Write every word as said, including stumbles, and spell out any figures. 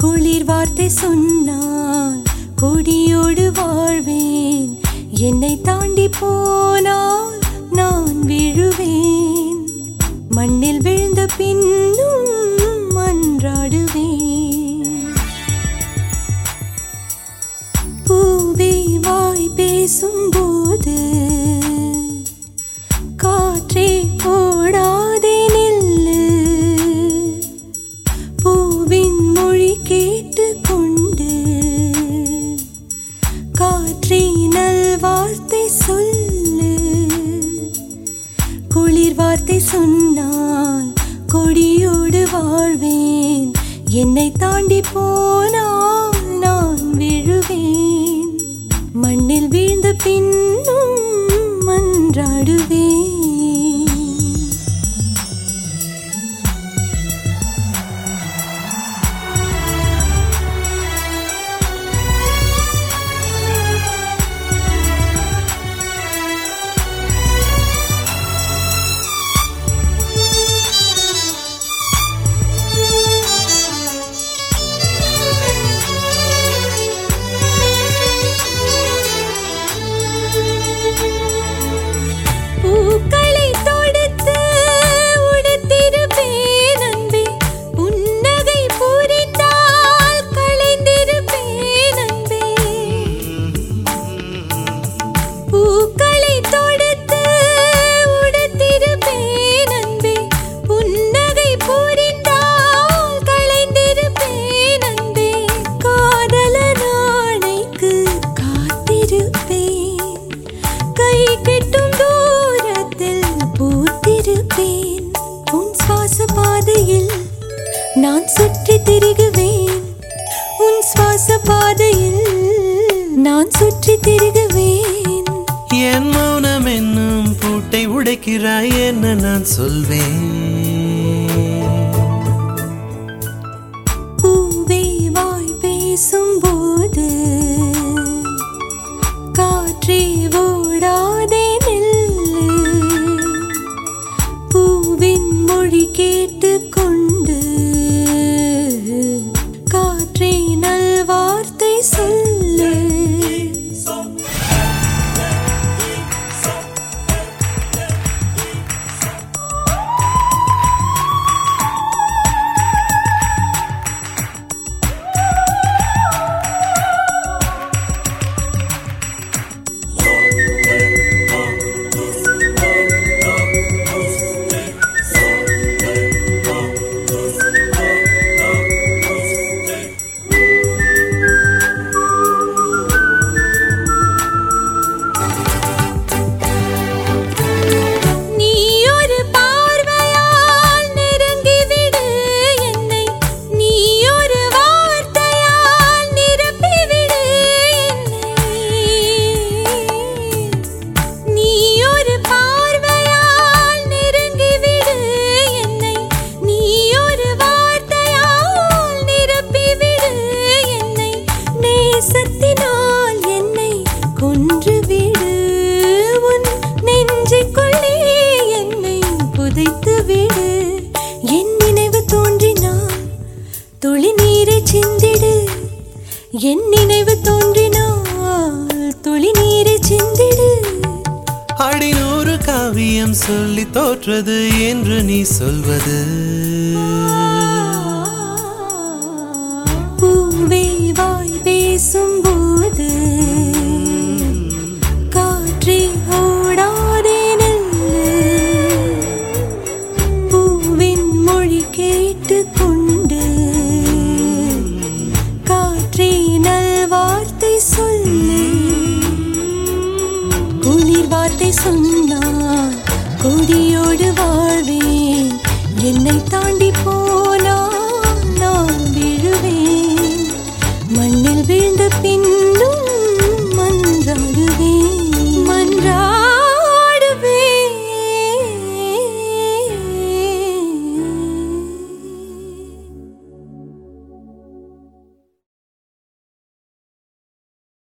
குளிர் வார்த்தை சொன்னால் கொடியோடு வாழ்வேன். என்னை தாண்டி போனால் நான் விழுவேன். மண்ணில் விழுந்த பின்னும் மன்றாடுவேன். பூவே வாய் பேசும்போது காற்றே ஓடாதே நில்லு. பூவின் மொழி கேட்டு கொண்டு காற்றே நல்வார்த்தை சொல்லு. குளிர் வார்த்தை சொன்னால் கொடியோடு வாழ்வேன். என்னை தாண்டி போனால் நான் விழுவேன். மண்ணில் வீழ்ந்த பின்னும் மன்றாடுவேன். பூக்களை தொடுத்து உடுத்திருப்பேன் அன்பே. புன்னகை புரிந்தால் களைந்திருப்பேன் அன்பே. பூக்களை தொடுத்து உடுத்திருப்பேன் அன்பே. புன்னகை புரிந்தால் களைந்திருப்பேன் அன்பே. காதலன் ஆணைக்கு காத்திருப்பேன். கை கெட்டும் பூத்திருப்பேன். உன் சுவாச பாதையில் நான் சுற்றி திரிகுவேன். உன் சுவாச பாதையில் நான் சுற்றி திரிகுவேன். என் மௌனம் என்னும் பூட்டை உடைக்கிறாய் என்ன நான் சொல்வேன். பூவே வாய் பேசும்போது காற்றே ஓடாதே நில்லு. பூவின் மொழி கேட்டு கொண்டு காற்றே நல்வார்த்தை சொல்லு. சத்தினால் என்னை கொன்று விடு. உன் நெஞ்சுக்குள்ளே என்னை புதைத்து விடு. என் நினைவு தோன்றினால் துளி நீரை சிந்திடு. என் நினைவு தோன்றினால் துளி நீரை சிந்திடு. அடிநூறு காவியம் சொல்லி தோற்றது என்று நீ சொல்வது. பூவே வாய் பேசும்போது காற்றே ஓடாதே நில்லு. பூவின் மொழி கேட்டு கொண்டு காற்றே நல்வார்த்தை சொல்லு. குளிர் வார்த்தை சொன்னால் கொடியோடு